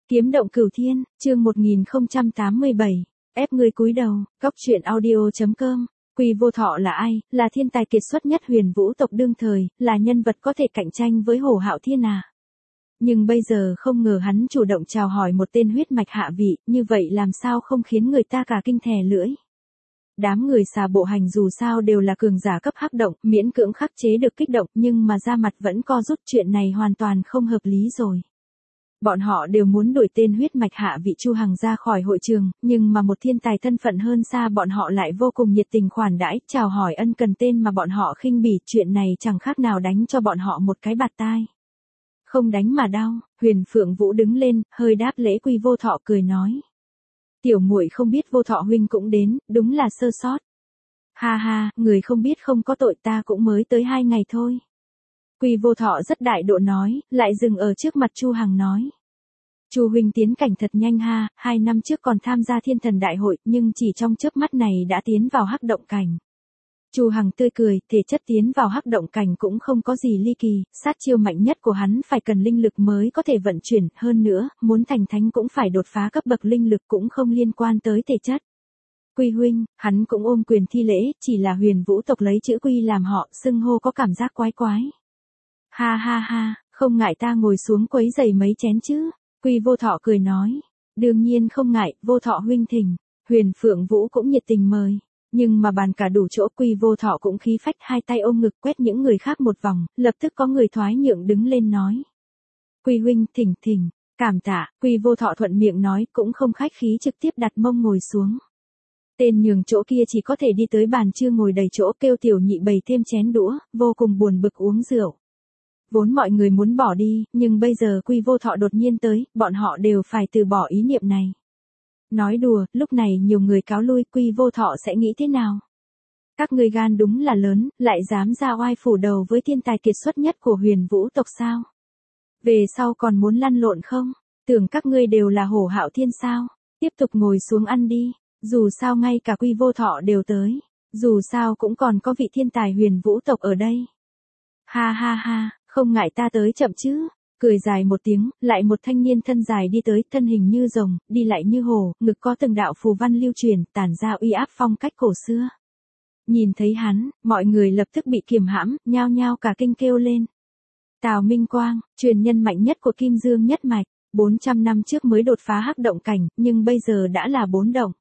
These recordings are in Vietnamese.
Kiếm động cửu thiên, chương 1087, ép ngươi cúi đầu, góc truyện audio.com. Quy Vô Thọ là ai? Là thiên tài kiệt xuất nhất Huyền Vũ tộc đương thời, là nhân vật có thể cạnh tranh với Hồ Hạo Thiên à. Nhưng bây giờ không ngờ hắn chủ động chào hỏi một tên huyết mạch hạ vị, như vậy làm sao không khiến người ta cả kinh thè lưỡi. Đám người xà bộ hành dù sao đều là cường giả cấp hắc động, miễn cưỡng khắc chế được kích động, nhưng mà da mặt vẫn co rút, chuyện này hoàn toàn không hợp lý rồi. Bọn họ đều muốn đuổi tên huyết mạch hạ vị Chu Hằng ra khỏi hội trường, nhưng mà một thiên tài thân phận hơn xa bọn họ lại vô cùng nhiệt tình khoản đãi, chào hỏi ân cần tên mà bọn họ khinh bỉ, chuyện này chẳng khác nào đánh cho bọn họ một cái bạt tai. Không đánh mà đau, Huyền Phượng Vũ đứng lên, hơi đáp lễ Quy Vô Thọ cười nói. Tiểu muội không biết Vô Thọ huynh cũng đến, đúng là sơ sót. Ha ha, người không biết không có tội, ta cũng mới tới 2 ngày thôi. Quy Vô Thọ rất đại độ nói, lại dừng ở trước mặt Chu Hằng nói. Chu huynh tiến cảnh thật nhanh ha, 2 năm trước còn tham gia Thiên Thần Đại hội, nhưng chỉ trong chớp mắt này đã tiến vào hắc động cảnh. Chu Hằng tươi cười, thể chất tiến vào hắc động cảnh cũng không có gì ly kỳ, sát chiêu mạnh nhất của hắn phải cần linh lực mới có thể vận chuyển, hơn nữa, muốn thành thánh cũng phải đột phá cấp bậc linh lực, cũng không liên quan tới thể chất. Quy huynh, hắn cũng ôm quyền thi lễ, chỉ là Huyền Vũ tộc lấy chữ Quy làm họ, xưng hô có cảm giác quái quái. Ha ha ha, không ngại ta ngồi xuống quấy giày mấy chén chứ? Quy Vô Thọ cười nói. Đương nhiên không ngại, Vô Thọ huynh thỉnh. Huyền Phượng Vũ cũng nhiệt tình mời. Nhưng mà bàn cả đủ chỗ, Quy Vô Thọ cũng khí phách, hai tay ôm ngực quét những người khác một vòng, lập tức có người thoái nhượng đứng lên nói. Quy huynh thỉnh thỉnh, cảm tạ. Quy Vô Thọ thuận miệng nói, cũng không khách khí, trực tiếp đặt mông ngồi xuống. Tên nhường chỗ kia chỉ có thể đi tới bàn chưa ngồi đầy chỗ, kêu tiểu nhị bày thêm chén đũa, vô cùng buồn bực uống rượu. Vốn mọi người muốn bỏ đi, nhưng bây giờ Quy Vô Thọ đột nhiên tới, bọn họ đều phải từ bỏ ý niệm này. Nói đùa, lúc này nhiều người cáo lui, Quy Vô Thọ sẽ nghĩ thế nào? Các ngươi gan đúng là lớn, lại dám ra oai phủ đầu với thiên tài kiệt xuất nhất của Huyền Vũ tộc sao? Về sau còn muốn lăn lộn không? Tưởng các ngươi đều là Hổ Hạo Thiên sao? Tiếp tục ngồi xuống ăn đi, dù sao ngay cả Quy Vô Thọ đều tới, dù sao cũng còn có vị thiên tài Huyền Vũ tộc ở đây. Ha ha ha, không ngại ta tới chậm chứ. Cười dài một tiếng, lại một thanh niên thân dài đi tới, thân hình như rồng, đi lại như hổ, ngực có từng đạo phù văn lưu truyền, tản ra uy áp phong cách cổ xưa. Nhìn thấy hắn, mọi người lập tức bị kiềm hãm, nhao nhao cả kinh kêu lên. Tào Minh Quang, truyền nhân mạnh nhất của Kim Dương nhất mạch, 400 năm trước mới đột phá hắc động cảnh, nhưng bây giờ đã là 4 động.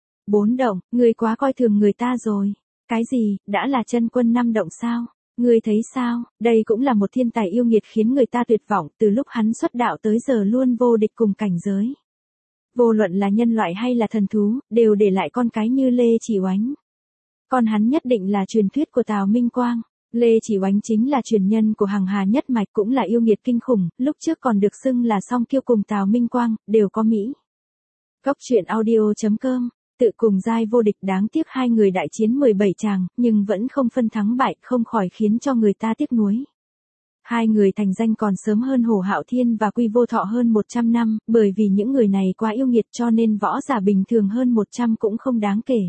4 động, người quá coi thường người ta rồi. Cái gì, đã là chân quân 5 động sao? Ngươi thấy sao, đây cũng là một thiên tài yêu nghiệt khiến người ta tuyệt vọng, từ lúc hắn xuất đạo tới giờ luôn vô địch cùng cảnh giới. Vô luận là nhân loại hay là thần thú, đều để lại con cái như Lê Chỉ Oánh. Còn hắn nhất định là truyền thuyết của Tào Minh Quang. Lê Chỉ Oánh chính là truyền nhân của Hằng Hà nhất mạch, cũng là yêu nghiệt kinh khủng, lúc trước còn được xưng là song kiêu cùng Tào Minh Quang, đều có Mỹ. Góc truyện audio.com. Tự cùng giai vô địch, đáng tiếc hai người đại chiến 17 tràng, nhưng vẫn không phân thắng bại, không khỏi khiến cho người ta tiếc nuối. Hai người thành danh còn sớm hơn Hồ Hạo Thiên và Quy Vô Thọ hơn 100 năm, bởi vì những người này quá yêu nghiệt cho nên võ giả bình thường hơn 100 cũng không đáng kể.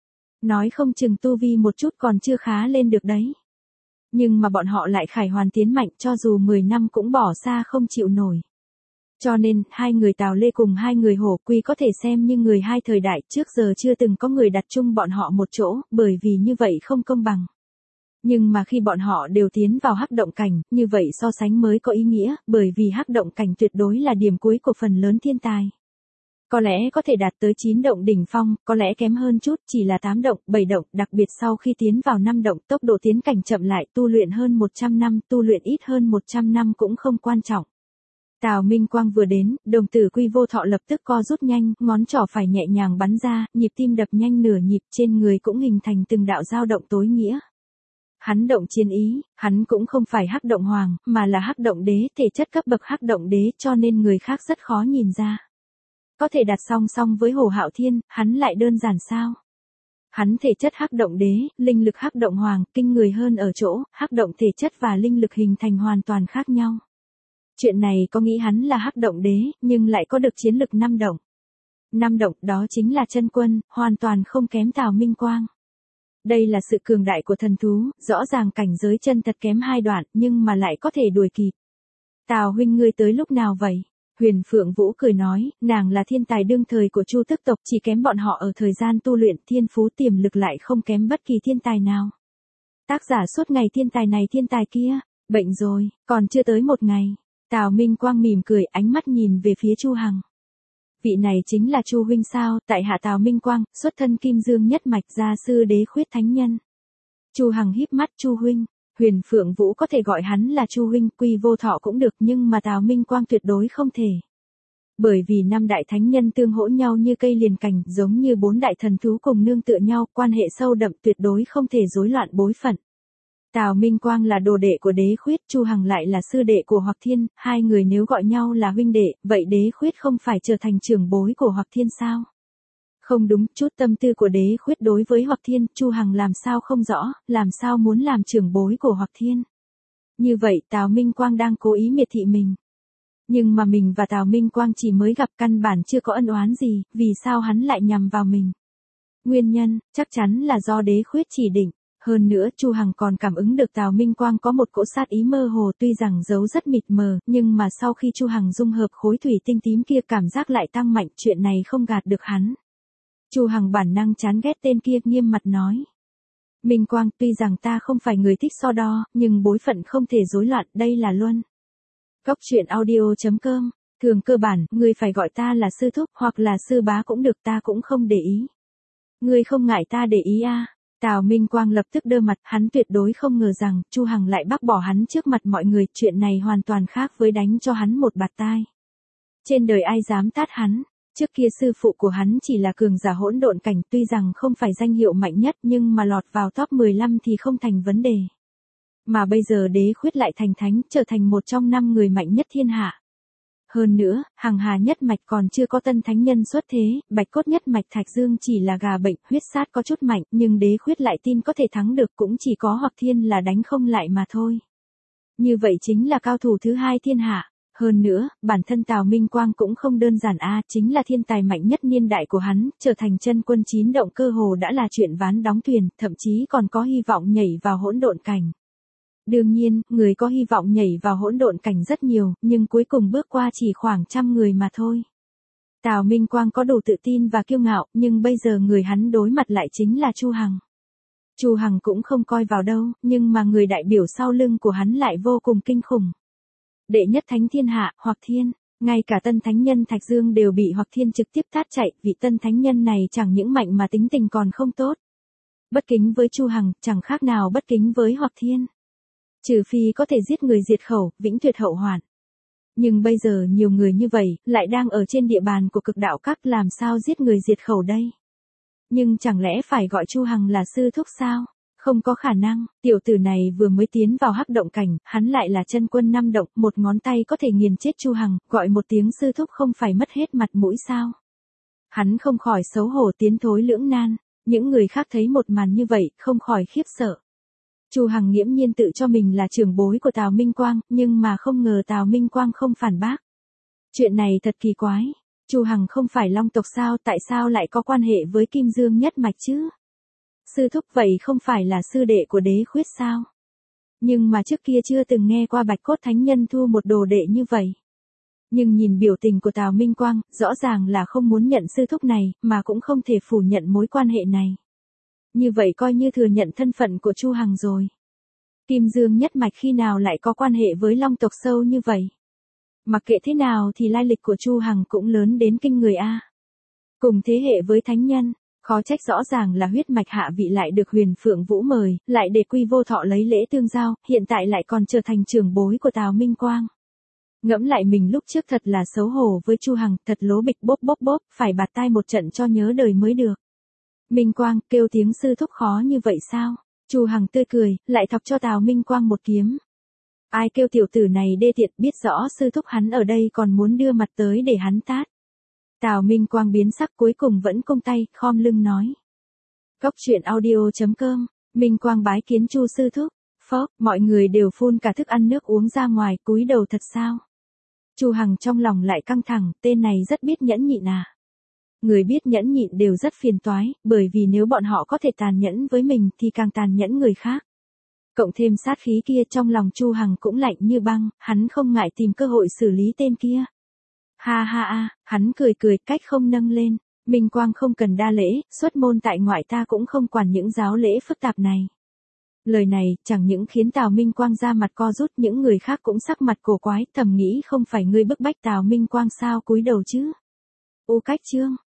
Nói không chừng tu vi một chút còn chưa khá lên được đấy. Nhưng mà bọn họ lại khải hoàn tiến mạnh, cho dù 10 năm cũng bỏ xa không chịu nổi. Cho nên, hai người Tào Lê cùng hai người Hổ Quy có thể xem như người hai thời đại, trước giờ chưa từng có người đặt chung bọn họ một chỗ, bởi vì như vậy không công bằng. Nhưng mà khi bọn họ đều tiến vào hắc động cảnh, như vậy so sánh mới có ý nghĩa, bởi vì hắc động cảnh tuyệt đối là điểm cuối của phần lớn thiên tài. Có lẽ có thể đạt tới 9 động đỉnh phong, có lẽ kém hơn chút, chỉ là 8 động, 7 động, đặc biệt sau khi tiến vào 5 động, tốc độ tiến cảnh chậm lại, tu luyện hơn 100 năm, tu luyện ít hơn 100 năm cũng không quan trọng. Tào Minh Quang vừa đến, đồng tử Quy Vô Thọ lập tức co rút nhanh, ngón trỏ phải nhẹ nhàng bắn ra, nhịp tim đập nhanh nửa nhịp, trên người cũng hình thành từng đạo dao động tối nghĩa. Hắn động chiến ý, hắn cũng không phải hắc động hoàng, mà là hắc động đế, thể chất cấp bậc hắc động đế, cho nên người khác rất khó nhìn ra. Có thể đặt song song với Hồ Hạo Thiên, hắn lại đơn giản sao? Hắn thể chất hắc động đế, linh lực hắc động hoàng, kinh người hơn ở chỗ, hắc động thể chất và linh lực hình thành hoàn toàn khác nhau. Chuyện này có nghĩ hắn là hắc động đế, nhưng lại có được chiến lực 5 động. 5 động đó chính là chân quân, hoàn toàn không kém Tào Minh Quang. Đây là sự cường đại của thần thú, rõ ràng cảnh giới chân thật kém 2 đoạn, nhưng mà lại có thể đuổi kịp. Tào huynh ngươi tới lúc nào vậy? Huyền Phượng Vũ cười nói, nàng là thiên tài đương thời của Chu tức tộc, chỉ kém bọn họ ở thời gian tu luyện, thiên phú tiềm lực lại không kém bất kỳ thiên tài nào. Tác giả suốt ngày thiên tài này thiên tài kia, bệnh rồi, còn chưa tới một ngày. Tào Minh Quang mỉm cười, ánh mắt nhìn về phía Chu Hằng. Vị này chính là Chu huynh sao? Tại hạ Tào Minh Quang, xuất thân Kim Dương nhất mạch, gia sư đế khuyết thánh nhân. Chu Hằng híp mắt, Chu huynh. Huyền Phượng Vũ có thể gọi hắn là Chu huynh, Quy Vô Thọ cũng được, nhưng mà Tào Minh Quang tuyệt đối không thể. Bởi vì năm đại thánh nhân tương hỗ nhau như cây liền cành, giống như bốn đại thần thú cùng nương tựa nhau, quan hệ sâu đậm, tuyệt đối không thể rối loạn bối phận. Tào Minh Quang là đồ đệ của đế khuyết, Chu Hằng lại là sư đệ của Hoặc Thiên, hai người nếu gọi nhau là huynh đệ, vậy đế khuyết không phải trở thành trưởng bối của Hoặc Thiên sao? Không đúng, chút tâm tư của đế khuyết đối với Hoặc Thiên, Chu Hằng làm sao không rõ, làm sao muốn làm trưởng bối của Hoặc Thiên. Như vậy Tào Minh Quang đang cố ý miệt thị mình. Nhưng mà mình và Tào Minh Quang chỉ mới gặp, căn bản chưa có ân oán gì, vì sao hắn lại nhằm vào mình? Nguyên nhân, chắc chắn là do đế khuyết chỉ định. Hơn nữa, Chu Hằng còn cảm ứng được Tào Minh Quang có một cỗ sát ý mơ hồ, tuy rằng giấu rất mịt mờ, nhưng mà sau khi Chu Hằng dung hợp khối thủy tinh tím kia, cảm giác lại tăng mạnh, chuyện này không gạt được hắn. Chu Hằng bản năng chán ghét tên kia, nghiêm mặt nói. Minh Quang, tuy rằng ta không phải người thích so đo, nhưng bối phận không thể rối loạn, đây là luân. Góc truyện audio.com, thường cơ bản, ngươi phải gọi ta là sư thúc, hoặc là sư bá cũng được, ta cũng không để ý. Ngươi không ngại ta để ý à? Tào Minh Quang lập tức đơ mặt, hắn tuyệt đối không ngờ rằng, Chu Hằng lại bác bỏ hắn trước mặt mọi người, chuyện này hoàn toàn khác với đánh cho hắn một bạt tai. Trên đời ai dám tát hắn, trước kia sư phụ của hắn chỉ là cường giả hỗn độn cảnh, tuy rằng không phải danh hiệu mạnh nhất nhưng mà lọt vào top 15 thì không thành vấn đề. Mà bây giờ đế khuyết lại thành thánh, trở thành một trong 5 người mạnh nhất thiên hạ. Hơn nữa, Hằng Hà nhất mạch còn chưa có tân thánh nhân xuất thế, Bạch Cốt nhất mạch Thạch Dương chỉ là gà bệnh, huyết sát có chút mạnh, nhưng đế khuyết lại tin có thể thắng được, cũng chỉ có Hoặc Thiên là đánh không lại mà thôi. Như vậy chính là cao thủ thứ hai thiên hạ. Hơn nữa, bản thân Tào Minh Quang cũng không đơn giản chính là thiên tài mạnh nhất niên đại của hắn, trở thành chân quân 9 động cơ hồ đã là chuyện ván đóng thuyền, thậm chí còn có hy vọng nhảy vào hỗn độn cảnh. Đương nhiên, người có hy vọng nhảy vào hỗn độn cảnh rất nhiều, nhưng cuối cùng bước qua chỉ khoảng trăm người mà thôi. Tào Minh Quang có đủ tự tin và kiêu ngạo, nhưng bây giờ người hắn đối mặt lại chính là Chu Hằng. Chu Hằng cũng không coi vào đâu, nhưng mà người đại biểu sau lưng của hắn lại vô cùng kinh khủng. Đệ nhất thánh thiên hạ, Hoặc Thiên, ngay cả tân thánh nhân Thạch Dương đều bị Hoặc Thiên trực tiếp tát chạy, vị tân thánh nhân này chẳng những mạnh mà tính tình còn không tốt. Bất kính với Chu Hằng, chẳng khác nào bất kính với Hoặc Thiên. Trừ phi có thể giết người diệt khẩu, vĩnh tuyệt hậu hoạn. Nhưng bây giờ nhiều người như vậy, lại đang ở trên địa bàn của Cực Đạo Các, làm sao giết người diệt khẩu đây? Nhưng chẳng lẽ phải gọi Chu Hằng là sư thúc sao? Không có khả năng, tiểu tử này vừa mới tiến vào hắc động cảnh, hắn lại là chân quân 5 động, một ngón tay có thể nghiền chết Chu Hằng, gọi một tiếng sư thúc không phải mất hết mặt mũi sao? Hắn không khỏi xấu hổ, tiến thối lưỡng nan, những người khác thấy một màn như vậy, không khỏi khiếp sợ. Chu Hằng nghiễm nhiên tự cho mình là trưởng bối của Tào Minh Quang, nhưng mà không ngờ Tào Minh Quang không phản bác. Chuyện này thật kỳ quái, Chu Hằng không phải Long tộc sao, tại sao lại có quan hệ với Kim Dương nhất mạch chứ? Sư thúc vậy không phải là sư đệ của đế khuyết sao? Nhưng mà trước kia chưa từng nghe qua Bạch Cốt thánh nhân thu một đồ đệ như vậy. Nhưng nhìn biểu tình của Tào Minh Quang, rõ ràng là không muốn nhận sư thúc này, mà cũng không thể phủ nhận mối quan hệ này. Như vậy coi như thừa nhận thân phận của Chu Hằng rồi. Kim Dương nhất mạch khi nào lại có quan hệ với Long tộc sâu như vậy? Mặc kệ thế nào thì lai lịch của Chu Hằng cũng lớn đến kinh người a. Cùng thế hệ với thánh nhân, khó trách rõ ràng là huyết mạch hạ vị lại được Huyền Phượng Vũ mời, lại để Quy Vô Thọ lấy lễ tương giao, hiện tại lại còn trở thành trưởng bối của Tào Minh Quang. Ngẫm lại mình lúc trước thật là xấu hổ với Chu Hằng, thật lố bịch, bốp, phải bạt tai một trận cho nhớ đời mới được. Minh Quang, kêu tiếng sư thúc khó như vậy sao? Chu Hằng tươi cười, lại thọc cho Tào Minh Quang một kiếm. Ai kêu tiểu tử này đê tiện, biết rõ sư thúc hắn ở đây còn muốn đưa mặt tới để hắn tát. Tào Minh Quang biến sắc, cuối cùng vẫn cong tay, khom lưng nói. Góc truyện audio.com, Minh Quang bái kiến Chu sư thúc. Phốc, mọi người đều phun cả thức ăn nước uống ra ngoài, cúi đầu thật sao? Chu Hằng trong lòng lại căng thẳng, tên này rất biết nhẫn nhịn à. Người biết nhẫn nhịn đều rất phiền toái, bởi vì nếu bọn họ có thể tàn nhẫn với mình thì càng tàn nhẫn người khác. Cộng thêm sát khí kia, trong lòng Chu Hằng cũng lạnh như băng, hắn không ngại tìm cơ hội xử lý tên kia. Ha ha a, hắn cười cười, cách không nâng lên. Minh Quang không cần đa lễ, xuất môn tại ngoại ta cũng không quản những giáo lễ phức tạp này. Lời này, chẳng những khiến Tào Minh Quang ra mặt co rút, những người khác cũng sắc mặt cổ quái, thầm nghĩ không phải ngươi bức bách Tào Minh Quang sao, cúi đầu chứ. Cách chương.